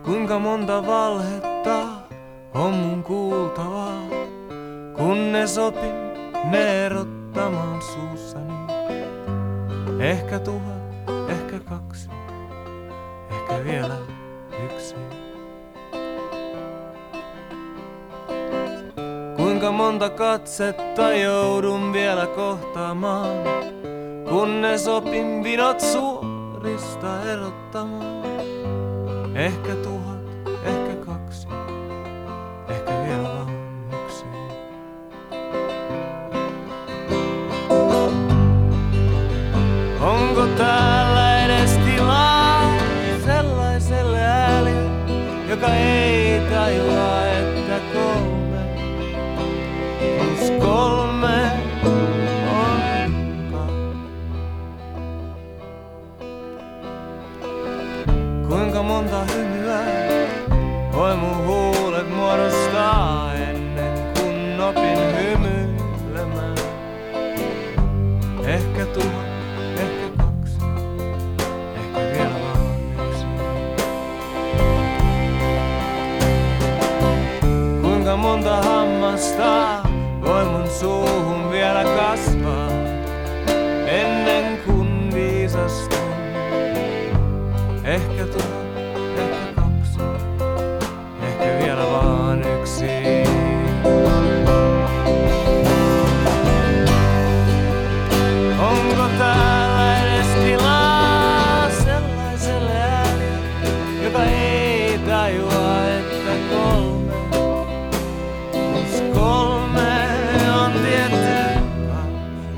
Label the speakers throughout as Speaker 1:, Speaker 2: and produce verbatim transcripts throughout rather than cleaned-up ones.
Speaker 1: Kuinka monta valhetta on mun kuultavaa, kunnes opin ne erottamaan suussani. Ehkä tuhat, ehkä kaksi, ehkä vielä yksi. Kuinka monta katsetta joudun vielä kohtaamaan, kunnes opin vinot suorista erottamaan. Ehkä tuhat, ehkä kaksi, ehkä vielä vaan yksi. Onko täällä edes tilaa sellaiselle ääliö, joka ei tajua, että kolme plus kolme on kaksi? Kuinka monta hymyä voi mun huulet muodostaa ennen kun opin hymyilemään? Ehkä tuhat, ehkä kaksi, ehkä vielä vaan yksi. Kuinka monta hammasta voi mun suuhun vielä kasvaa ennen kuin viisastun? Ehkä tuhat, ehkä kaksi, ehkä vielä vaan yksi. Onko täällä edes tilaa sellaiselle ääliö, joka ei tajua, että kolme plus kolme on tietty kaksi?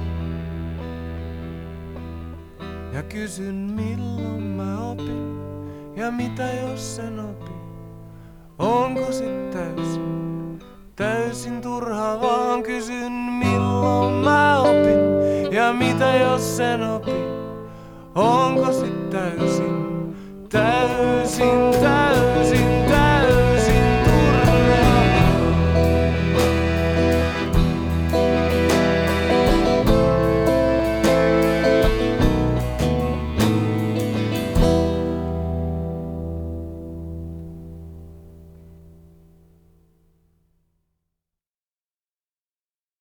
Speaker 1: Ja kysyn milloin mä opin, ja mitä jos sen opin? Onko sit täysin, täysin turha, vaan kysyn milloin mä opin, ja mitä jos sen opin? Onko sit täysin, täysin, täysin